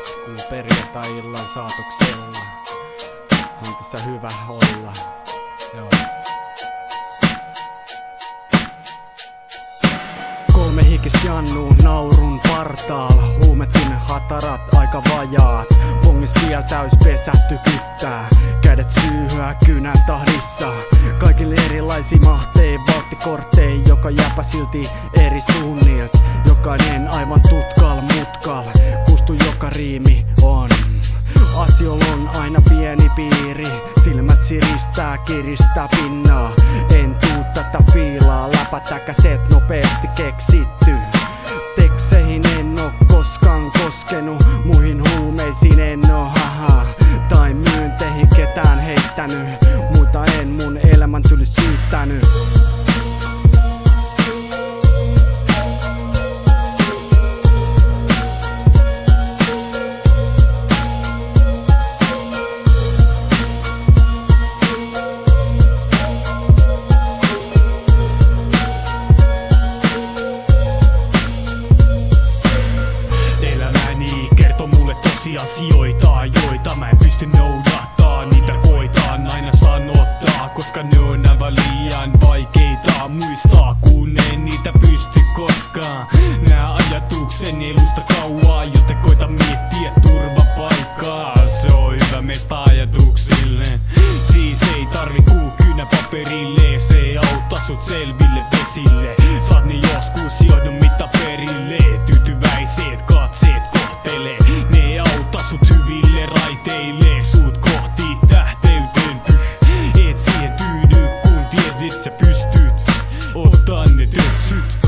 matskuu perjantai-illan saatoksella. On tässä hyvä olla. Joo. Kolme hikistä jannuu naurun partaalla. Huumetkin hatarat aika vajaat. Pongis vielä täys pesätty kyttää. Kädet syyhyä kynän tahdissa. Kaikille erilaisia mahtei, valttikorttei. Joka jäpä silti eri suunnilta. Jokainen aivan tutkal mutkal. Kustu joka riimi on. Asiolla on aina pieni piiri. Silmät siristää, kiristää pinnaa. En tuu tätä fiilaa, läpätäkäset nopeasti keksitty. Tekseihin en oo koskaan koskenut, muihin huumeisiin en oo haha. Tai myynteihin ketään heittänyt, muita en mun elämäntyylistä syyttänyt. Asioita, joita mä en pysty noudattaa. Niitä koitaan aina sanottaa, koska ne on aivan liian vaikeita muistaa, kun en niitä pysty koskaan. Nää ajatukseni elusta kauaa, joten koita miettiä turvapaikkaa. Se on hyvä meistä ajatuksille. Siis ei tarvi kuukynä paperille. Se ei auta sut selville vesille. Saat ne joskus johdon mitä perille. Tyytyväiset katseet kohtelee. Ne ei auta sut hyville raiteille. Sut kohti tähteyteen pyh. Et siihen tyydy kun tiedät sä pystyt. Ottaa ne tötsyt.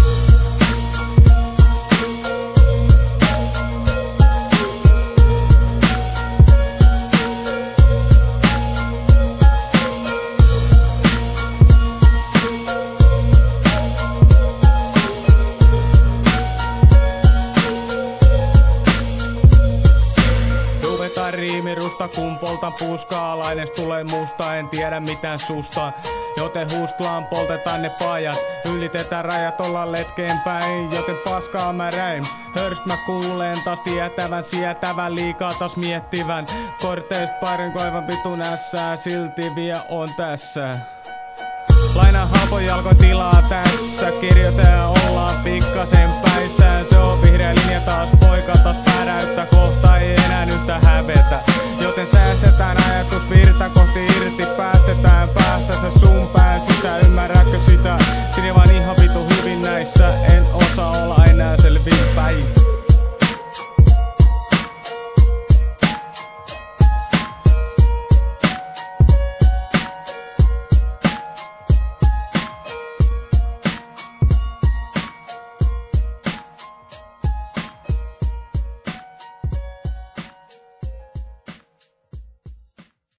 Riimirusta kun poltan puskaa, laines tulee musta, en tiedä mitään susta. Joten hustlaan, poltetaan ne pajat. Ylitetään rajat, ollaan letkeen päin. Joten paskaa mä räin. Hörst mä kuulen taas tietävän, sietävän, liikaa taas miettivän. Korteista pairin koivan vitun ässää, silti vielä on tässä. Lainaan halpojalko tilaa tässä. Kirjoitaja ollaan pikkasen päissään. Se on vihreä linja taas, poika taas päräyttä. Kohta ei enää nyt hävetä. Joten säästetään ajatusvirta kohti irti.